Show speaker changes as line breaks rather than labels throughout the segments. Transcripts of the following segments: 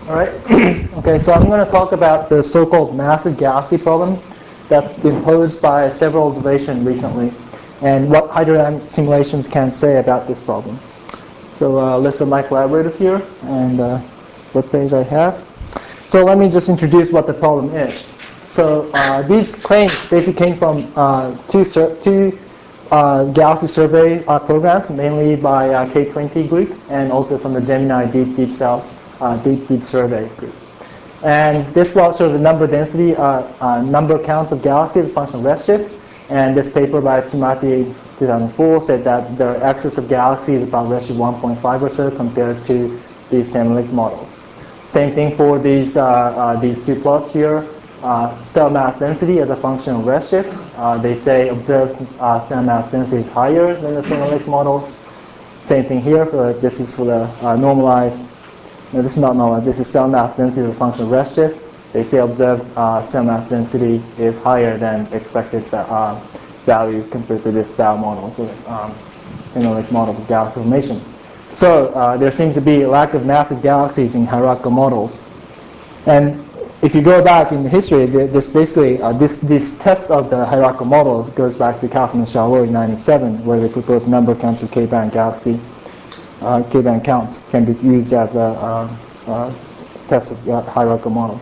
All right. Okay, so I'm going to talk about the so-called massive galaxy problem that's been posed by several observations recently, and what hydrodynamic simulations can say about this problem. So list of my collaborators here, and what page I have. So let me just introduce what the problem is. So these claims basically came from two galaxy survey programs, mainly by K20 group, and also from the Gemini Deep South Deep Survey group. And this plot shows the number density, number counts of galaxies as a function of redshift. And this paper by Timothy 2004 said that the axis of galaxies is about redshift 1.5 or so compared to these Simulink models. Same thing for these two plots here. Stellar mass density as a function of redshift. They say observed stellar mass density is higher than the Simulink models. Same thing here. This is for the normalized. No, this is not normalized. This is stellar mass density as a function of redshift. They say observed stellar mass density is higher than expected values compared to this Dow model, so Simulink models of galaxy formation. So there seems to be a lack of massive galaxies in hierarchical models. And if you go back in the history, this basically this test of the hierarchical model goes back to Kaufman and Charlot in '97, where they proposed number counts of K-band galaxy. K-band counts can be used as a test of hierarchical model.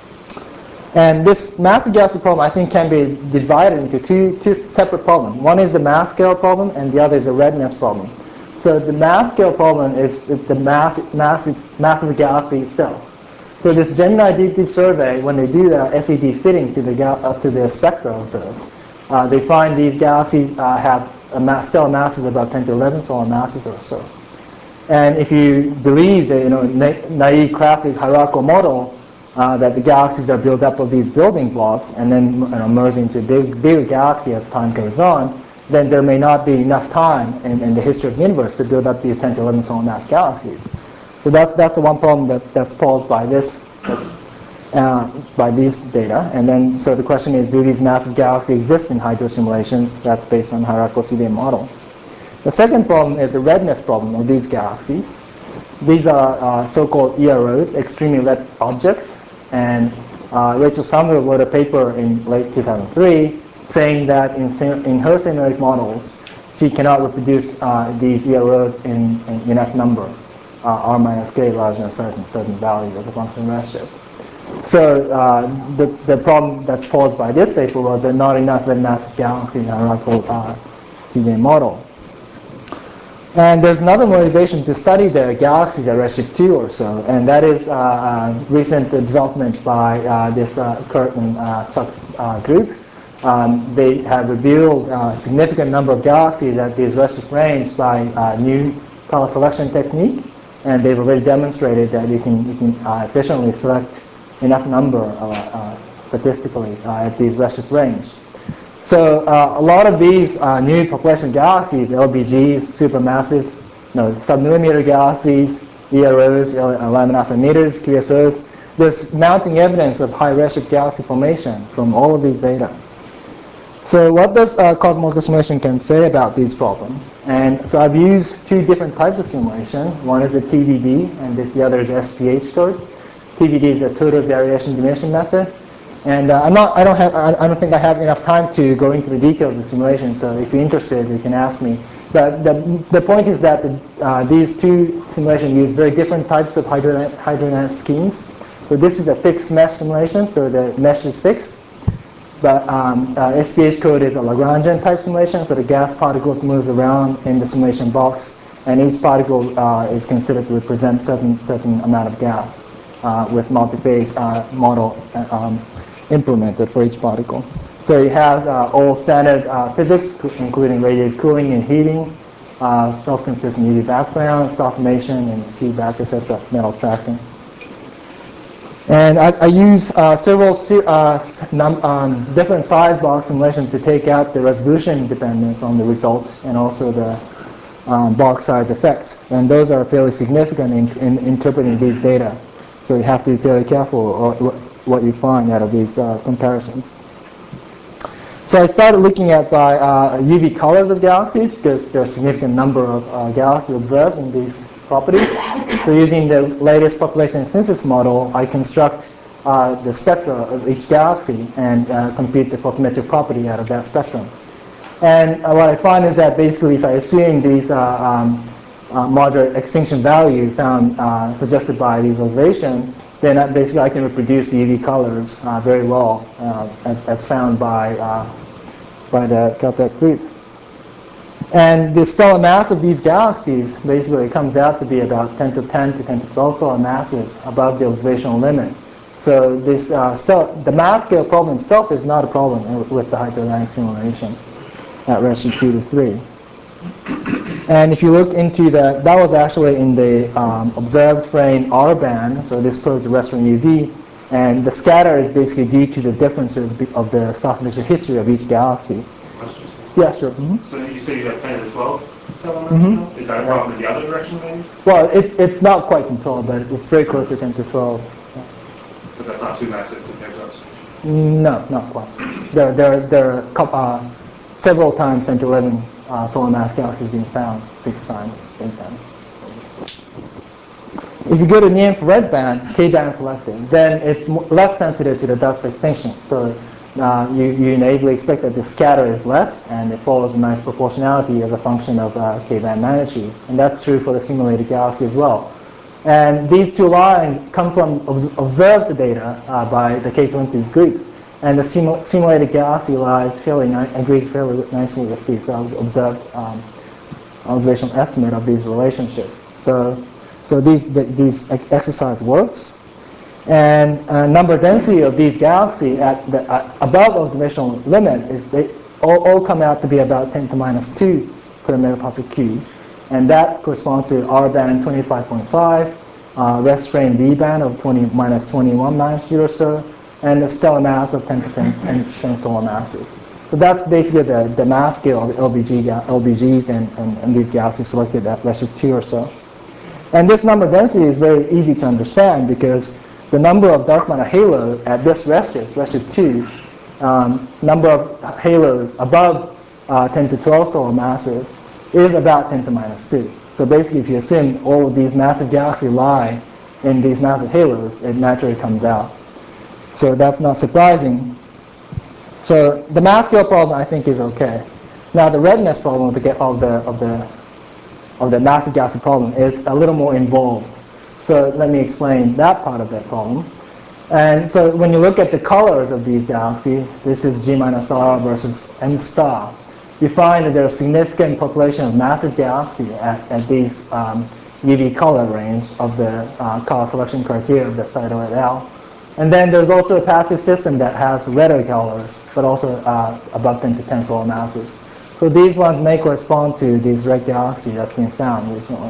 And this massive galaxy problem, I think, can be divided into two separate problems. One is the mass scale problem, and the other is the redness problem. So the mass scale problem is the mass of the galaxy itself. So this Gemini Deep Survey, when they do the SED fitting to the spectra observed, they find these galaxies have stellar masses of about 10 to 11 solar masses or so. And if you believe the naive classic hierarchical model that the galaxies are built up of these building blocks and then merge into a bigger galaxy as time goes on, then there may not be enough time in the history of the universe to build up these 10 to 11 solar mass galaxies. So that's the one problem that's posed by by these data. And then so the question is, do these massive galaxies exist in hydro simulations? That's based on hierarchical CDM model. The second problem is the redness problem of these galaxies. These are so-called EROs, extremely red objects. And Rachel Somerville wrote a paper in late 2003 saying that in her Simulink models, she cannot reproduce these EROs in enough number, R minus K larger than certain value as a function of redshift. So the problem that's posed by this paper was that not enough red massive galaxies in a hierarchical CDM model. And there's another motivation to study the galaxies at redshift 2 or so, and that is recent development by this Kurt and Chuck's group. They have revealed a significant number of galaxies at these redshift range by new color selection technique, and they've already demonstrated that you can efficiently select enough number statistically at these redshift range. So a lot of these new population galaxies, LBGs, supermassive, submillimeter galaxies, EROs, Laminar emitters, QSOs, there's mounting evidence of high redshift galaxy formation from all of these data. So what does cosmological simulation can say about these problems? And so I've used two different types of simulation. One is a TVD, and the other is SPH code. TVD is a total variation diminishing method. And I don't think I have enough time to go into the details of the simulation, so if you're interested, you can ask me. But the point is that these two simulations use very different types of hydrodynamic schemes. So this is a fixed mesh simulation, so the mesh is fixed. But SPH code is a Lagrangian type simulation, so the gas particles moves around in the simulation box, and each particle is considered to represent certain amount of gas with multi-phase model implemented for each particle. So it has all standard physics, including radiative cooling and heating, self-consistent UV background, soft formation and feedback, etc., metal tracking. And I use several different size box simulations to take out the resolution dependence on the results and also the box size effects. And those are fairly significant in interpreting these data. So you have to be fairly careful what you find out of these comparisons. So I started looking at by UV colors of galaxies because there are a significant number of galaxies observed in these properties. So using the latest population census model, I construct the spectra of each galaxy and compute the photometric property out of that spectrum. And what I find is that basically if I assume these moderate extinction value found suggested by these observations, then basically I can reproduce the UV colors very well as found by the Caltech group. And the stellar mass of these galaxies basically comes out to be about 10 to 10 to 10 to 12 solar masses above the observational limit. So this the mass scale problem itself is not a problem with the hyperdynamic simulation at redshift 2 to 3. And if you look into that was actually in the observed frame R band, so this proves the Western UV, and the scatter is basically due to the differences of the stochastic history of each galaxy.
Questions?
Yeah, sure.
So you say you have 10 to 12 elements? Is that a problem in the other direction maybe?
Well, it's not quite in 12, but it's very close to 10 to 12.
But that's not too massive compared to us.
No, not quite. There are several times 10 to 11 solar mass galaxies being found, 6 times, 8 times. If you go to near infrared band, K band selective, then it's less sensitive to the dust extinction. So you naively expect that the scatter is less, and it follows a nice proportionality as a function of K band magnitude. And that's true for the simulated galaxy as well. And these two lines come from observed data by the K20 group. And the simulated galaxy lies agrees fairly nicely with these observed observational estimate of these relationships. So these exercise works. And number density of these galaxies at the above observational limit is they all come out to be about 10 to minus 2 per megapascal cube. And that corresponds to R band 25.5, rest frame V band of minus 21 magnitude or so, and the stellar mass of 10 to 10 solar masses. So that's basically the mass scale of the LBGs and these galaxies selected at redshift 2 or so. And this number density is very easy to understand because the number of dark matter halos at this redshift 2, number of halos above 10 to 12 solar masses is about 10 to minus 2. So basically if you assume all of these massive galaxies lie in these massive halos, it naturally comes out. So that's not surprising. So the mass scale problem I think is okay. Now the redness problem of the massive galaxy problem is a little more involved. So let me explain that part of that problem. And so when you look at the colors of these galaxies, this is G minus R versus M star. You find that there's a significant population of massive galaxies at these UV color range of the color selection criteria of the Saito et al. And then there's also a passive system that has redder colors, but also above 10 to 10 solar masses. So these ones may correspond to these red galaxies that's been found recently.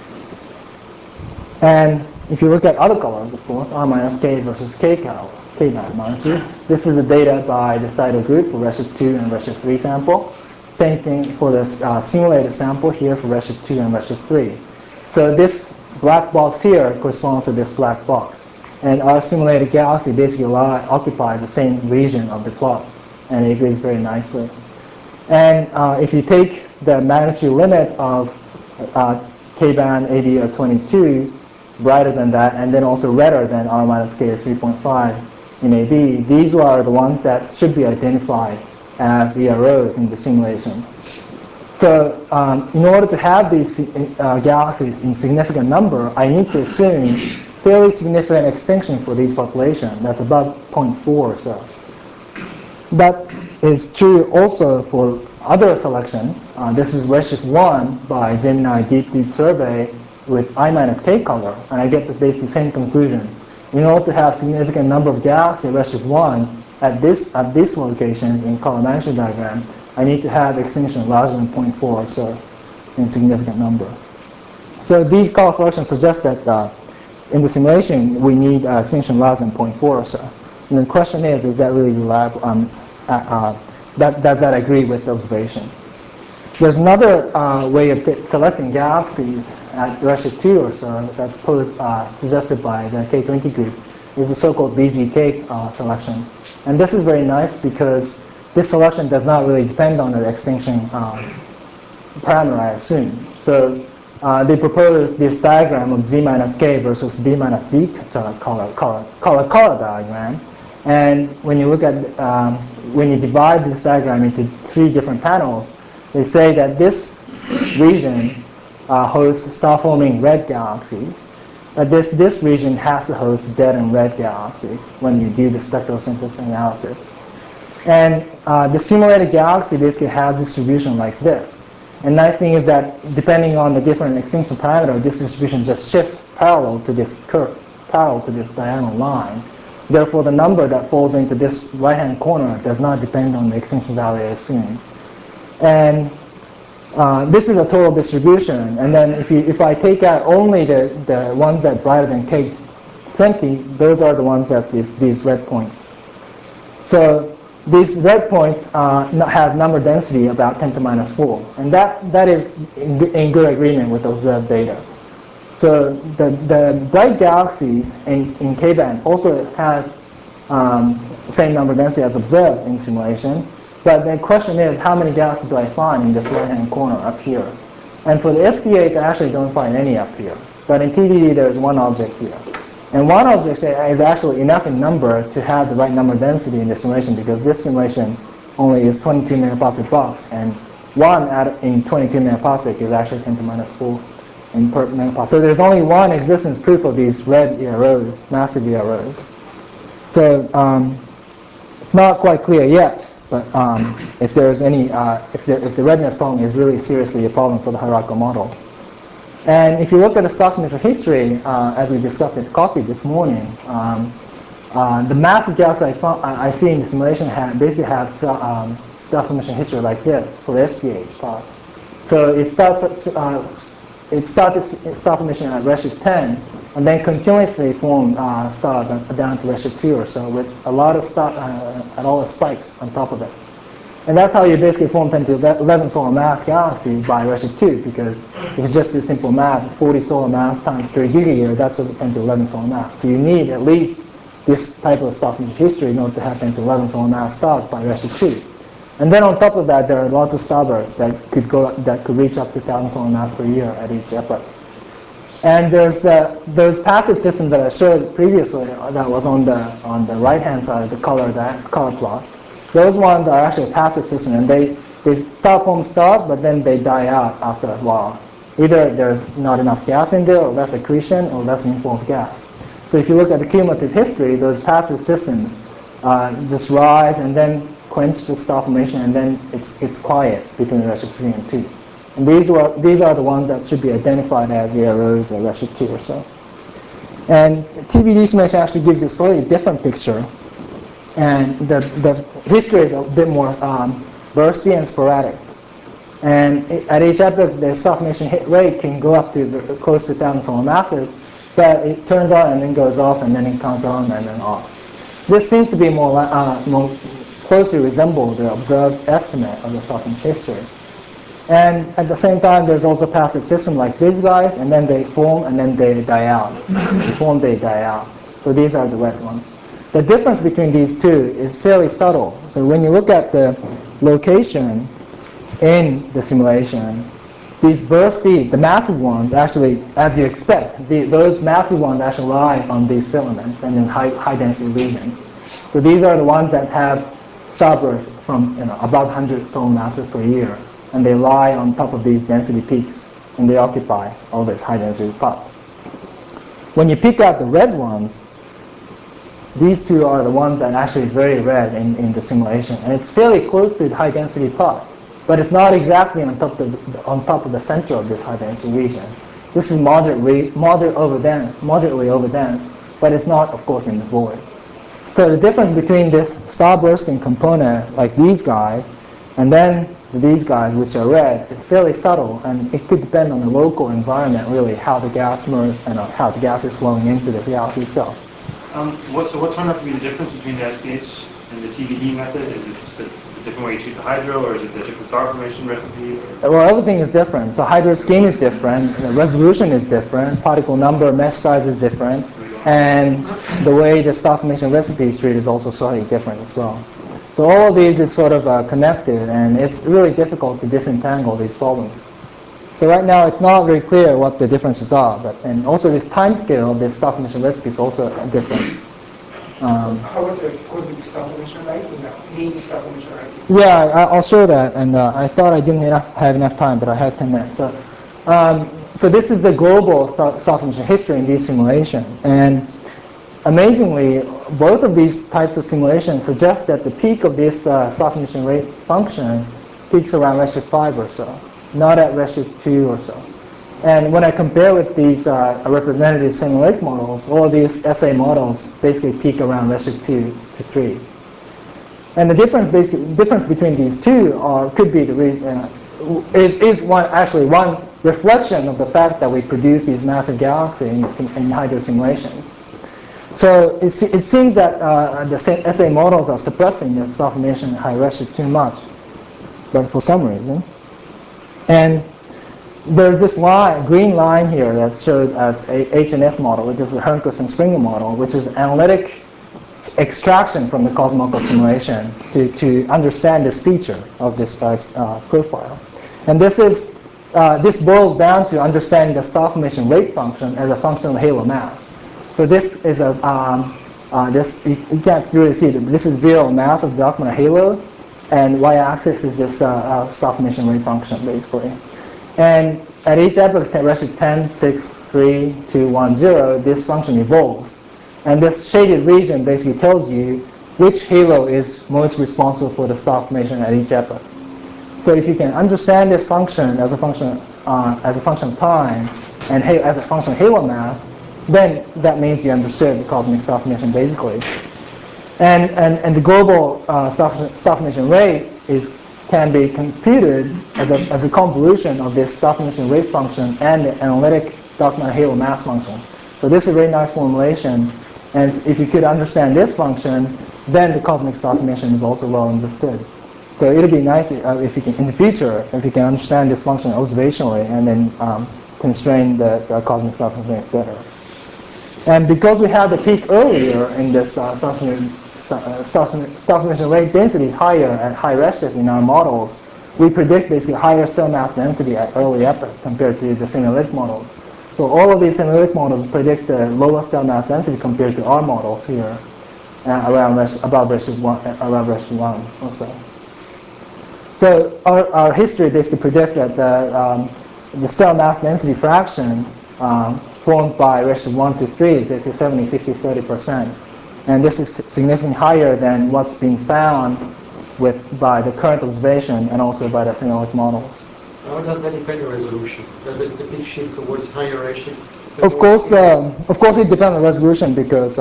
And if you look at other colors, of course, R minus K versus K band magnitude, this is the data by the Saito group for redshift 2 and redshift 3 sample. Same thing for the simulated sample here for redshift 2 and redshift 3. So this black box here corresponds to this black box. And our simulated galaxy basically occupies the same region of the plot, and it agrees very nicely. And if you take the magnitude limit of K-band AD of 22, brighter than that, and then also redder than R minus K of 3.5 in AB, these are the ones that should be identified as EROs in the simulation. So in order to have these galaxies in significant number, I need to assume fairly significant extinction for these populations. That's about 0.4 or so. That is true also for other selection. This is redshift 1 by Gemini Deep Survey with I minus K color, and I get the basically same conclusion. In order to have significant number of galaxies in redshift 1 at this location in color magnitude diagram, I need to have extinction larger than 0.4 or so in significant number. So these color selections suggest that in the simulation we need extinction larger than 0.4 or so. And the question is that really reliable? Does that agree with the observation? There's another way of selecting galaxies at redshift 2 or so that's suggested by the K20 group is the so-called BZK selection. And this is very nice because this selection does not really depend on the extinction parameter, I assume. So they proposed this diagram of z minus k versus b minus z color diagram. And when you look at, when you divide this diagram into 3 different panels, they say that this region hosts star-forming red galaxies. But this region has to host dead and red galaxies when you do the spectrosynthesis analysis. And the simulated galaxy basically has distribution like this. And nice thing is that depending on the different extinction parameter, this distribution just shifts parallel to this curve, parallel to this diagonal line. Therefore, the number that falls into this right-hand corner does not depend on the extinction value I assume. And this is a total distribution. And then if I take out only the ones that brighter than K20, those are the ones that these red points. So these red points have number density about 10 to minus 4. And that is in good agreement with observed data. So the bright galaxies in K-band also has the same number density as observed in simulation. But the question is, how many galaxies do I find in this right-hand corner up here? And for the SPH, I actually don't find any up here. But in TDD, there's one object here. And one object is actually enough in number to have the right number density in this simulation, because this simulation only is 22 megaparsec box, and 1 in 22 megaparsec is actually 10 to minus 4 in per megaparsec. So there's only one existence proof of these red EROs, massive EROs. So it's not quite clear yet, but if there's any, if the redness problem is really seriously a problem for the hierarchical model. And if you look at the star formation history, as we discussed at coffee this morning, the massive galaxy I see in the simulation basically have star formation history like this for the SPH part. So it starts its star formation at redshift 10, and then continuously form stars down to redshift 2 or so, with a lot of and all the spikes on top of it. And that's how you basically form 10 to 11 solar mass galaxy by redshift 2, because if you just do simple math, 40 solar mass times 3 gigayear, that's 10 to 11 solar mass. So you need at least this type of stuff in history in order to have 10 to 11 solar mass stars by redshift 2. And then on top of that, there are lots of starbursts that could reach up to 1,000 solar mass per year at each epoch. And there's those passive systems that I showed previously that was on the right-hand side of the color plot. Those ones are actually a passive system, and they start from stars, but then they die out after a while. Either there's not enough gas in there, or less accretion, or less inflow of gas. So if you look at the cumulative history, those passive systems just rise and then quench the star formation, and then it's quiet between redshift 3 and 2. And these are the ones that should be identified as EROs or redshift 2 or so. And TVD simulation actually gives you a slightly different picture. And the history is a bit more bursty and sporadic. And at each epoch, the star formation hit rate can go up to close to 1,000 solar masses, but it turns on and then goes off, and then it comes on and then off. This seems to be more closely resemble the observed estimate of the star formation history. And at the same time, there's also passive system like these guys, and then they form and then they die out. They form, they die out. So these are the red ones. The difference between these two is fairly subtle. So when you look at the location in the simulation, these bursty, the massive ones actually, as you expect, those massive ones actually lie on these filaments and in high density regions. So these are the ones that have starbursts from about 100 solar masses per year, and they lie on top of these density peaks, and they occupy all these high density spots. When you pick out the red ones, these two are the ones that are actually very red in the simulation, and it's fairly close to the high density part, but it's not exactly on top of the center of this high density region. This is moderately overdense, but it's not, of course, in the voids. So the difference between this starbursting component, like these guys, and then these guys, which are red, is fairly subtle, and it could depend on the local environment, really, how the gas moves and how the gas is flowing into the galaxy itself.
So what turned out to be the difference between the SPH and the TVD method? Is it just a different way you treat the hydro, or is it the different star formation recipe?
Well, everything is different. So hydro scheme is different, the resolution is different, particle number, mesh size is different, and the way the star formation recipe is treated is also slightly different as well. So all of these is sort of connected, and it's really difficult to disentangle these problems. So right now it's not very clear what the differences are, and also this time scale of this star formation recipe is also different.
So how was the cosmic star formation rate in the mean star formation rate?
Yeah, I'll show that, and I thought I didn't have enough time, but I had 10 minutes. So this is the global star formation history in these simulations, and amazingly, both of these types of simulations suggest that the peak of this star formation rate function peaks around redshift 5 or so, not at redshift 2 or so. And when I compare with these representative Semi-Lake models, all these SA models basically peak around redshift 2 to 3. And the difference between these two could be is one reflection of the fact that we produce these massive galaxies in hydro simulations. So it seems that the SA models are suppressing the star formation in high redshift too much, but for some reason. And there's this green line here that's showed as a HNS model, which is the Hernquist and Springer model, which is analytic extraction from the cosmological simulation to understand this feature of this profile. And this boils down to understanding the star formation rate function as a function of halo mass. So this is you can't really see it, but this is virial mass of the dark matter halo, and y-axis is this star formation rate function, basically. And at each epoch, redshift 10, 6, 3, 2, 1, 0, this function evolves. And this shaded region basically tells you which halo is most responsible for the star formation at each epoch. So if you can understand this function as a function of time and as a function of halo mass, then that means you understood the cosmic star formation basically. And the global star formation rate can be computed as a convolution of this star formation rate function and the analytic dark matter halo mass function. So this is a very nice formulation, and if you could understand this function, then the cosmic star formation is also well understood. So it would be nice if you can, in the future, if you can understand this function observationally and then constrain the cosmic star formation better. And because we have the peak earlier in this star formation rate density is higher at high redshift in our models, we predict basically higher stellar mass density at early epoch compared to the Semi-Lake models. So all of these Semi-Lake models predict the lowest stellar mass density compared to our models here, above redshift 1 or so. So our history basically predicts that the stellar mass density fraction formed by redshift 1 to 3 is basically 70, 50, 30%. And this is significantly higher than what's being found by the current observation and also by the Semi-Lake models.
How does that depend on resolution? Does the peak shift towards higher redshift?
Of course, it depends on resolution because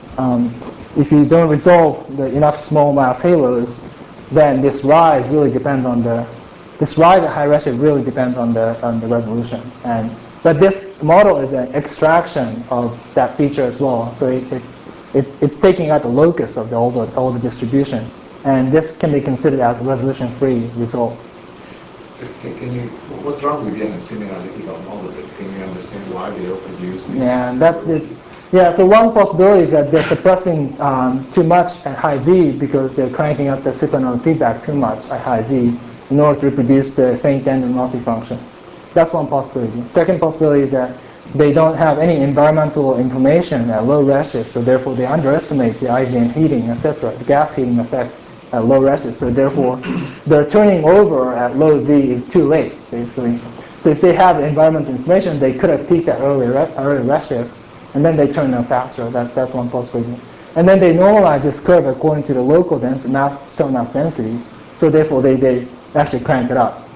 if you don't resolve enough small mass halos, then this rise really depends on this rise at high redshift really depends on the resolution. But this model is an extraction of that feature as well. So it's taking out the locus of all the distribution, and this can be considered as a resolution-free result.
So what's wrong with the semi-analytical model? Can you understand why they all produce this?
Yeah, that's it. Yeah, so one possibility is that they're suppressing too much at high Z because they're cranking up the supernova feedback too much at high Z in order to reproduce the faint tandem lossy function. That's one possibility. Second possibility is that they don't have any environmental information at low redshift, so therefore they underestimate the IGN heating, etc., the gas heating effect at low redshift. So therefore, their turning over at low Z is too late, basically. So if they have environmental information, they could have peaked at early redshift, and then they turn them faster. That's one possibility. And then they normalize this curve according to the local stellar mass density, so therefore they actually crank it up.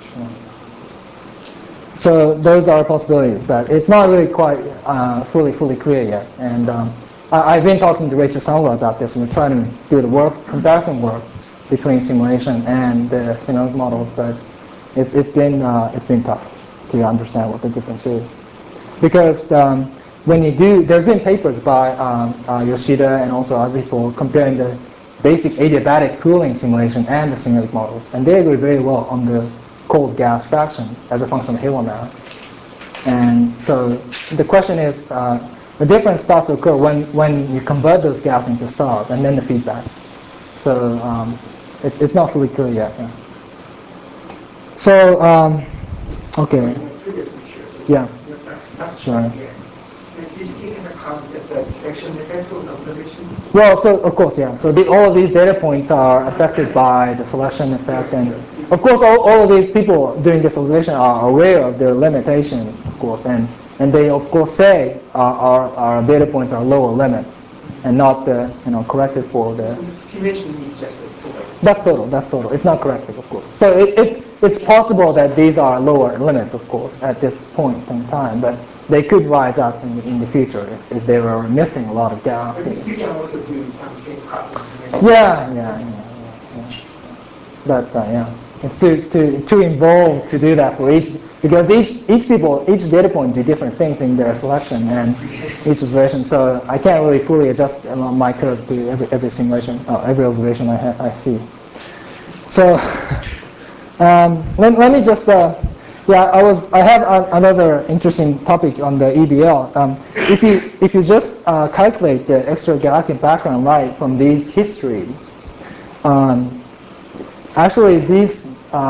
So those are possibilities, but it's not really quite fully clear yet. And I've been talking to Rachel Sandler about this, and we're trying to do the comparison work between simulation and the Semi-Lake models, but it's been tough to understand what the difference is. Because when you do, there's been papers by Yoshida and also other people comparing the basic adiabatic cooling simulation and the Semi-Lake models, and they agree very well on the cold gas fraction as a function of halo mass. And so the question is, the difference starts to occur when you convert those gas into stars and then the feedback. So it's not fully clear yet. Yeah. So, okay.
In the previous
Yeah.
That's
Sure.
yeah. And did you take into account the selection effect of the observation?
Well, so of course, yeah. So all of these data points are affected by the selection effect, and of course, all of these people doing this observation are aware of their limitations, of course, and they of course say our data points are lower limits, and not corrected for the.
The simulation is just a total.
That's total. That's total. It's not corrected, of course. So it's possible that these are lower limits, of course, at this point in time, but they could rise up in the future if they were missing a lot of
But
galaxies.
you can also do some same kind of simulation.
Yeah. But yeah, it's too involved to do that for each, because each data point do different things in their selection and each observation. So I can't really fully adjust my curve to every simulation, every observation I see. So let me just. I have another interesting topic on the EBL. If you just calculate the extragalactic background light from these histories, actually this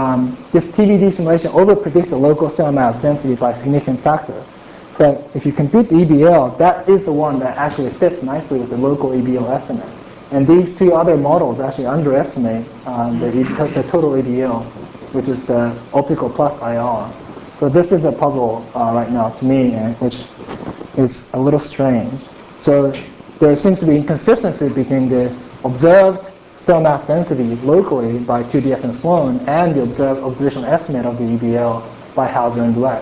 TBD simulation overpredicts the local stellar mass density by a significant factor. But if you compute the EBL, that is the one that actually fits nicely with the local EBL estimate. And these two other models actually underestimate the total EBL, which is the optical plus IR. So this is a puzzle right now to me, which is a little strange. So there seems to be inconsistency between the observed stellar mass density locally by 2DF and Sloan and the observational estimate of the EBL by Hauser and Dweck.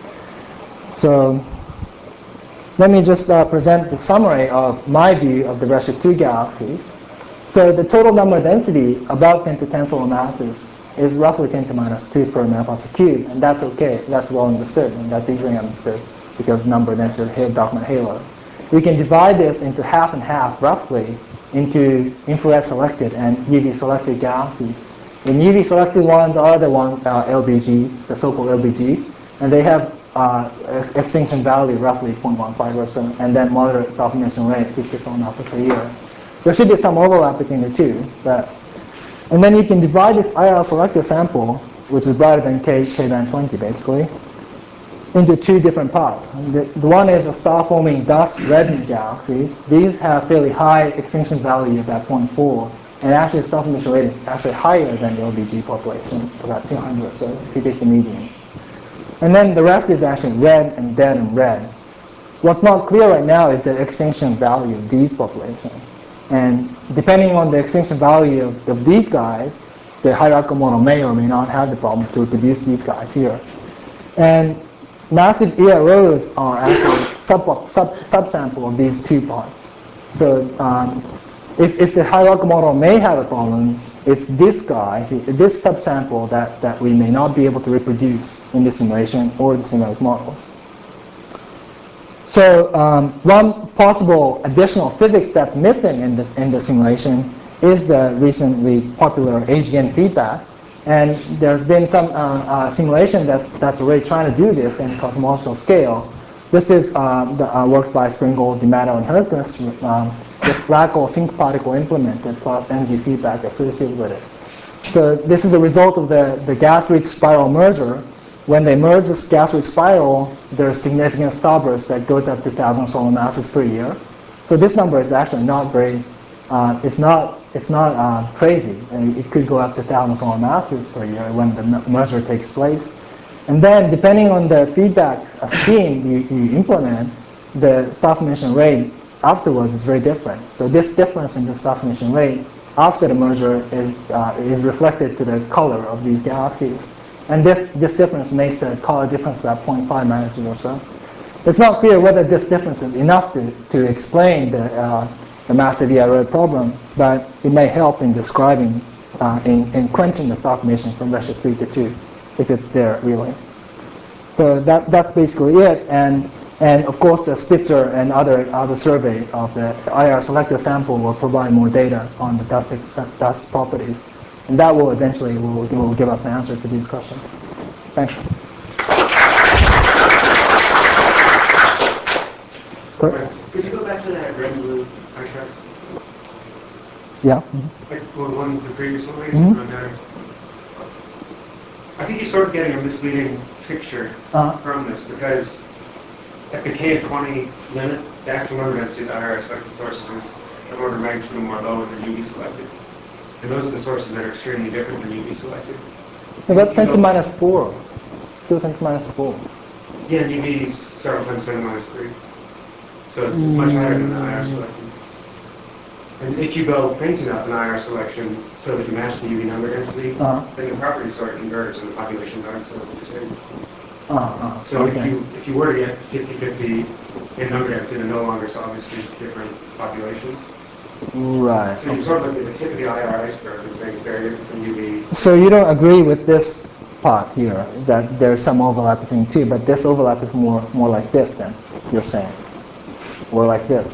So let me just present the summary of my view of the redshift 2 galaxies. So the total number density above 10 to 10 solar masses is roughly 10 to minus 2 per megapascal cube, and that's okay. That's well understood, and that's easily understood because number density of Darkman halo. We can divide this into half and half roughly into infrared selected and UV selected galaxies. The UV selected ones are the ones LBGs, the so-called LBGs, and they have extinction value roughly 0.15 or so, and then moderate self-emission rate, 50 solar masses per year. There should be some overlap between the two, and then you can divide this IR selected sample, which is brighter than K band 20 basically, into two different parts. The one is the star-forming dust reddening galaxies. These have fairly high extinction value, about 0.4, and actually self-emission rate is actually higher than the LBG population, about 200 or so, if you take the median. And then the rest is actually red and dead and red. What's not clear right now is the extinction value of these populations. And depending on the extinction value of these guys, the hierarchical model may or may not have the problem to reproduce these guys here. And massive EROs are actually subsample of these two parts. So if the hierarchical model may have a problem, it's this guy, this subsample that we may not be able to reproduce in the simulation or the simulated models. So one possible additional physics that's missing in the simulation is the recently popular AGN feedback. And there's been some simulation that's already trying to do this in cosmological scale. This is the work by Springold, D'Amato, and Hercules with radical sync particle implemented plus energy feedback associated with it. So this is a result of the gas-rich spiral merger. When they merge this gas-rich spiral, there's significant starburst that goes up to 1,000 solar masses per year. So this number is actually not very, it's not crazy. It could go up to 1,000 solar masses per year when the merger takes place. And then depending on the feedback scheme you implement, the self-emission rate afterwards is very different. So this difference in the self-emission rate after the merger is reflected to the color of these galaxies. And this difference makes the color difference about 0.5 magnitude or so. It's not clear whether this difference is enough to explain the massive ERO problem, but it may help in describing, in quenching the self-emission from redshift 3 to 2, if it's there really. So that's basically it. And of course, the Spitzer and other survey of the IR selector sample will provide more data on the dust properties. And that will eventually will give us an answer to these questions. Thanks.
Could you go back to that red and blue pie chart?
Yeah.
Like one of the previous slides?
Mm-hmm.
I think you're sort of getting a misleading picture from this, because at the K of 20 limit, the actual number density of the higher selected sources is an order of magnitude more lower than UV selected. And those are the sources that are extremely different than UV selected.
So that's 10 to minus 4. Still 10 to minus 4.
Yeah, and UV is several times 10 to minus 3. So it's much higher than the IR selection. And if you go faint enough in IR selection so that you match the UV number density, then the properties sort of converge and the populations aren't so the same. So
okay.
if you were to get 50-50 in number density, they're no longer so obviously different populations.
Right.
So you're sort of looking at the tip of the IR iceberg and saying it's very different from UV.
So you don't agree with this part here, that there's some overlap between two, but this overlap is more like this then, you're saying. Or like this.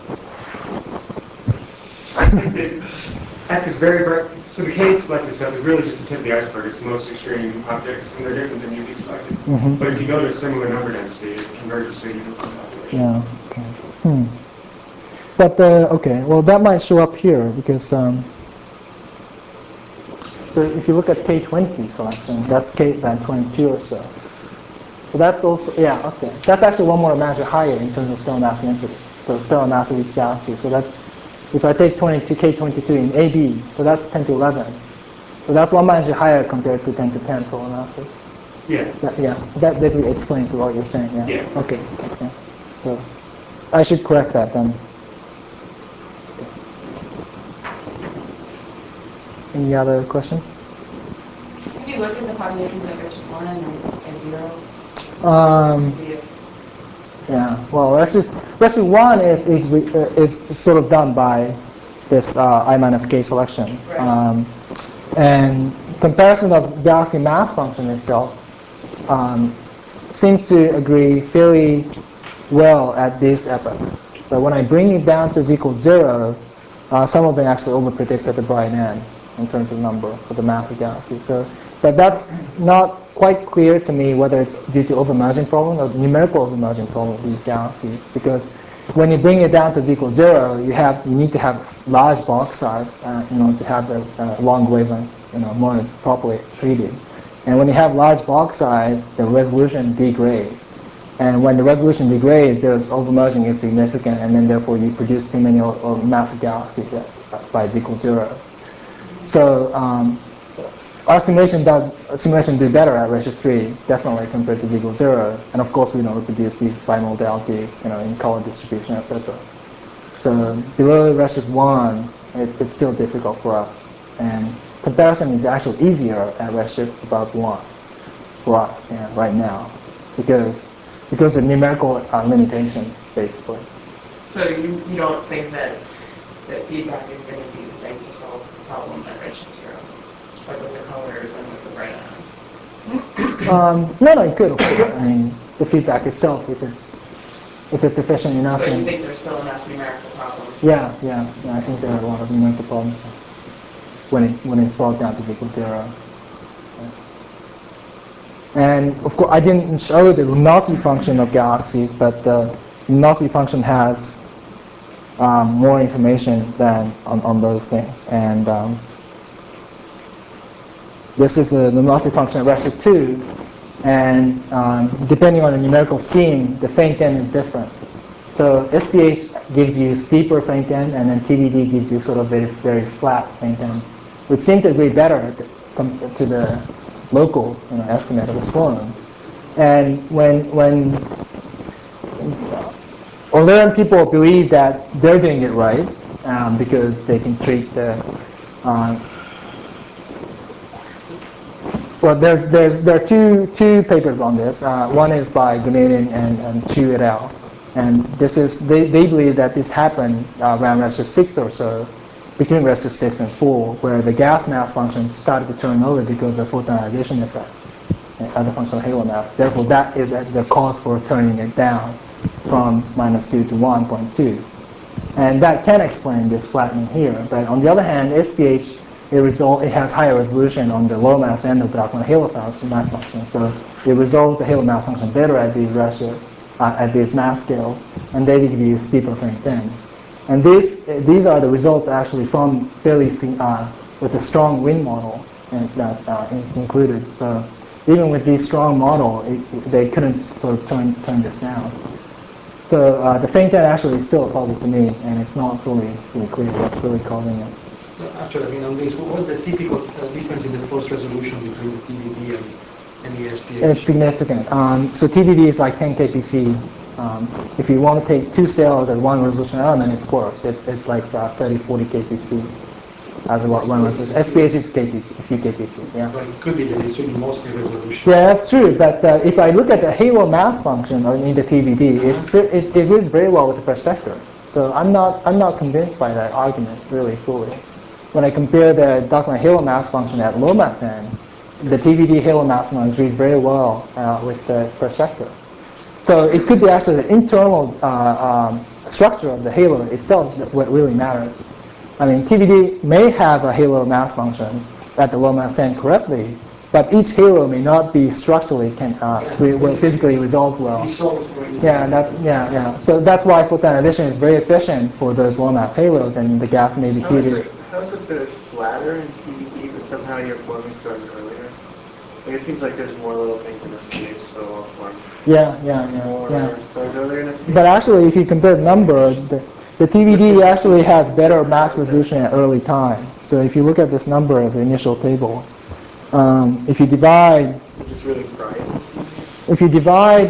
At this very, so the K selected stuff is really just the tip of the iceberg. It's the most extreme objects, and they're different than UV selected. But if you go to a similar number density, it converges to a universal population.
Yeah. Okay. But okay, well that might show up here because so if you look at K20 selection, that's K band 22 or so. So that's also okay. That's actually one more measure higher in terms of cell mass density. So cell mass of each galaxy. So that's if I take 22 K22 in AB, so that's 10 to 11. So that's one measure higher compared to 10 to 10 solar masses.
Yeah.
So that basically explains what you're saying.
Yeah.
Okay. Yeah. So I should correct that then. Any other questions?
Have you looked at the populations at redshift 1 and 0? To see if
Yeah. Well, redshift 1 is sort of done by this I-K selection.
Right.
And comparison of galaxy mass function itself seems to agree fairly well at these epochs. So when I bring it down to z equals 0, some of them actually overpredict at the bright end in terms of number for the mass of galaxies. So, but that's not quite clear to me whether it's due to overmerging problem or numerical overmerging problem of these galaxies, because when you bring it down to z equals 0, you need to have large box size in order to have the long wavelength more properly treated. And when you have large box size, the resolution degrades. And when the resolution degrades, there's overmerging is significant, and then therefore you produce too many or massive galaxies by z equals 0. So our simulation do better at redshift 3, definitely compared to z equals 0. And of course, we don't reproduce these bimodality, in color distribution, etc. So below redshift 1, it's still difficult for us. And comparison is actually easier at redshift above 1 for us right now, because of numerical limitation, basically.
So you don't think that feedback is going to be the thing to solve the problem at redshift 0, like with the colors and with the bright end?
No, you could, of course. I mean, the feedback itself, if it's efficient enough.
But you think there's still enough numerical problems?
Yeah. I think there are a lot of numerical problems when it's brought down to z equals 0. And of course, I didn't show the luminosity function of galaxies, but the luminosity function has more information than on those things. And this is a luminosity function at redshift 2, and depending on the numerical scheme, the faint end is different. So SPH gives you steeper faint end, and then TDD gives you sort of very, very flat faint end, which seem to agree better to the local estimate of the Sloan. And when O'Leary people believe that they're doing it right because they can treat the well, there are two papers on this. One is by Gunadian and Chu et al. And this is they believe that this happened around redshift 6 or so, between redshift 6 and 4, where the gas mass function started to turn over because of photonization effect as a function of halo mass. Therefore, that is the cause for turning it down from -2 to 1.2. And that can explain this flattening here. But on the other hand, SPH, it has higher resolution on the low mass end of the Dark halo mass function. So it resolves the halo mass function better at these redshift, at these mass scales, and they give you steeper faint end. And these are the results actually from fairly with a strong wind model and that's included. So even with these strong model, they couldn't sort of turn this down. So the faint end actually is still a problem to me, and it's not fully clear what's really causing it.
Actually, I mean, on this, what's the typical difference in the force resolution between the TVD and the SPH?
It's significant. So TVD is like 10 kpc. If you want to take two cells as one resolution element, it's worse. It's like 30, 40 kpc as one resolution. SPH is kpc, a few kpc. Yeah.
So it could be that it's really mostly resolution.
Yeah, that's true. But if I look at the halo mass function in the TVD, it is very well with the first sector. So I'm not convinced by that argument really fully. When I compare the Dirac halo mass function at low mass end, the TVD halo mass function agrees very well with the first sector. So it could be actually the internal structure of the halo itself that what really matters. I mean, TVD may have a halo mass function at the low mass end correctly, but each halo may not be structurally will physically resolve well. Yeah. So that's why photon addition is very efficient for those low mass halos, and the gas may be heated.
How is it that it's flatter in TVD, but somehow your forming starts earlier? Like it seems like there's more little things in SPH, so I'll form more stars earlier in SPH.
But actually, if you compare the number, the TVD actually has better mass resolution at early time. So if you look at this number of the initial table, if you divide,
It's really bright.
if you divide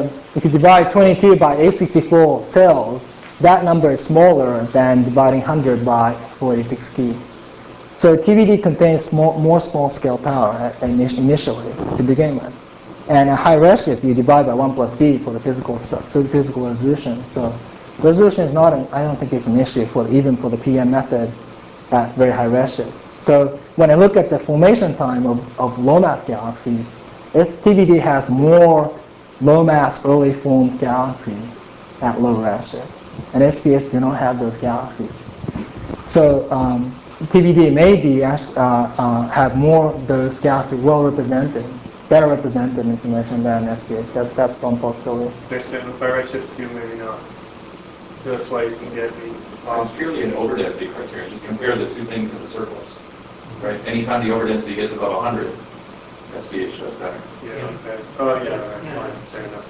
22 by 864 cells, that number is smaller than dividing 100 by 486 key. So TVD contains more small-scale power initially to begin with. And at high redshift, you divide by 1 plus d for the physical resolution. So resolution is not, I don't think it's an issue even for the PM method at very high redshift. So when I look at the formation time of low mass galaxies, TVD has more low mass early formed galaxies at low redshift. And SPH do not have those galaxies. So TVD may be have more of those galaxies well represented, better represented in simulation than SPH. That's one possibility.
Understand with high redshift too, maybe not. So that's why you can get the.
It's purely an overdensity criterion. Just compare the two things in the circles, right? Anytime the overdensity gets above 100, SPH does better.
Yeah. Okay. Oh yeah. Right. Fair enough.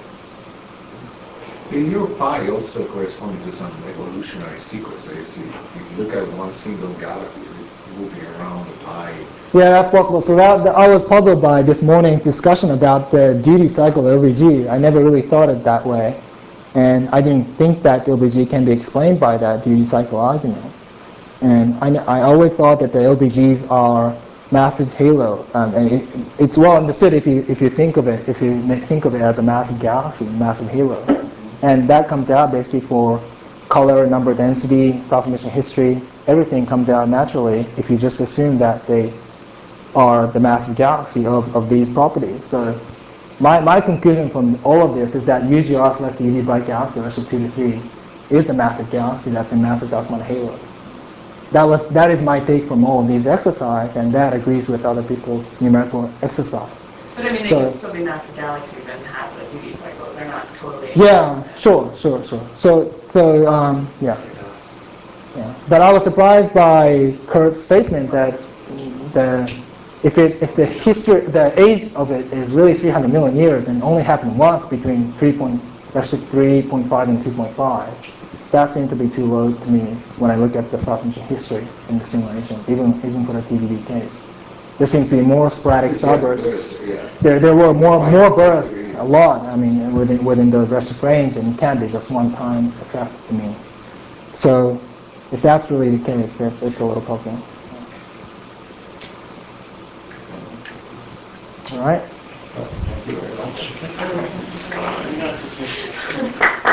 Yeah.
Is your pi also corresponding to some evolutionary sequence? So you see, if you look at one single galaxy, is it moving around the pi?
Yeah, that's possible. So I was puzzled by this morning's discussion about the duty cycle of LBG. I never really thought it that way. And I didn't think that LBG can be explained by that duty cycle argument. And I always thought that the LBGs are massive halo. And it's well understood if you think of it as a massive galaxy, massive halo. And that comes out basically for color, number density, self-emission history. Everything comes out naturally if you just assume that they are the massive galaxy of these properties. So my conclusion from all of this is that UGR selected UV bright galaxy, redshift 2 to 3, is a massive galaxy that's a massive dark matter halo. That is my take from all of these exercises, and that agrees with other people's numerical exercise.
But I mean, they can still be massive galaxies and have a duty cycle. They're not totally.
Yeah, sure. So yeah. But I was surprised by Kurt's statement that if the history, the age of it is really 300 million years and only happened once between 3.5 and 2.5, that seemed to be too low to me when I look at the self-emission history in the simulation, even for the TVD case. There seems to be more sporadic starbursts. There were more bursts, a lot. I mean, within the redshift range, and it can't be just one-time effect to me. So, if that's really the case, it's a little puzzling. All right.
Thank you very much.